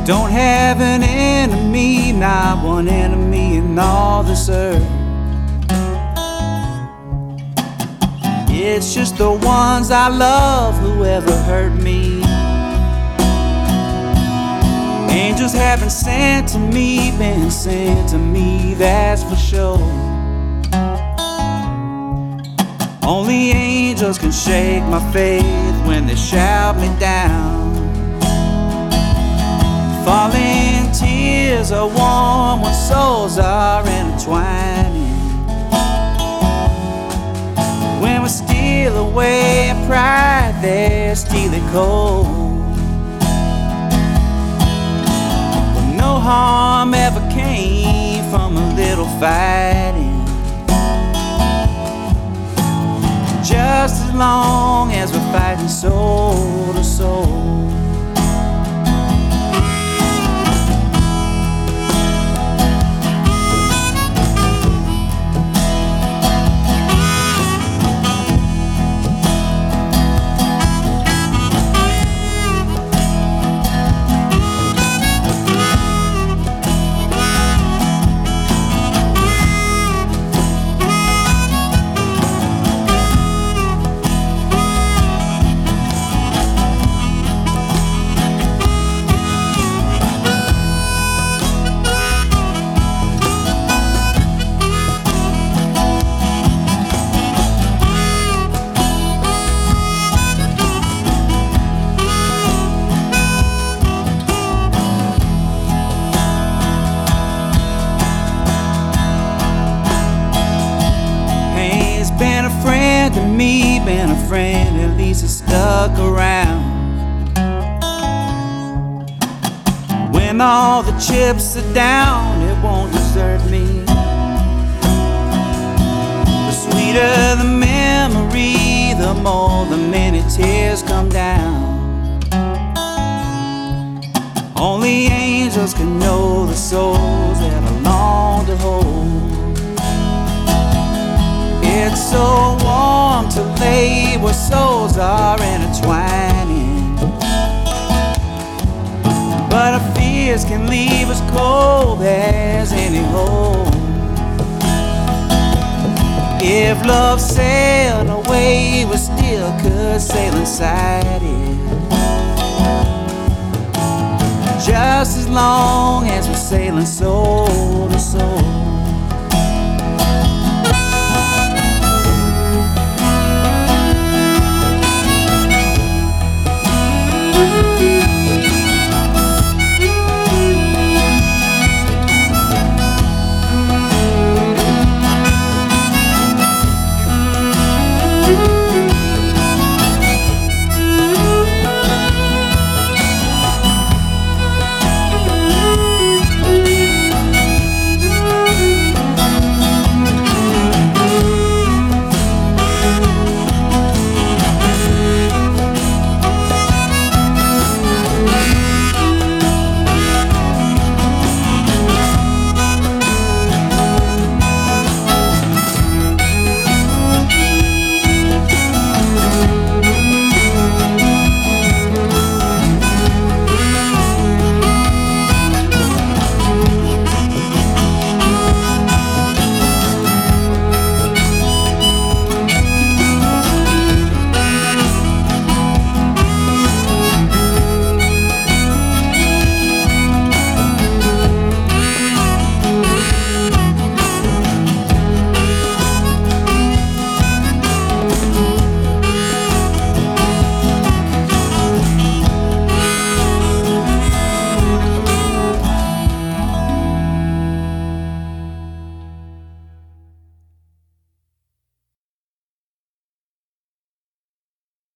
Don't have an enemy, not one enemy in all this earth. It's just the ones I love who ever hurt me. Angels have been sent to me, been sent to me, that's for sure. Only angels can shake my faith when they shout me down. Falling tears are warm when souls are intertwining. When we steal away pride, they're stealing cold. But no harm ever came from a little fighting. Just as long as we're fighting soul to soul. Been a friend to me, been a friend, at least it's stuck around. When all the chips are down, it won't desert me. The sweeter the memory, the more the many tears come down. Only angels can know the souls that I long to hold. It's so warm to lay where souls are intertwining, but our fears can leave us cold as any hole. If love sailed away, we still could sail inside it. Just as long as we're sailing soul to soul. Thank you.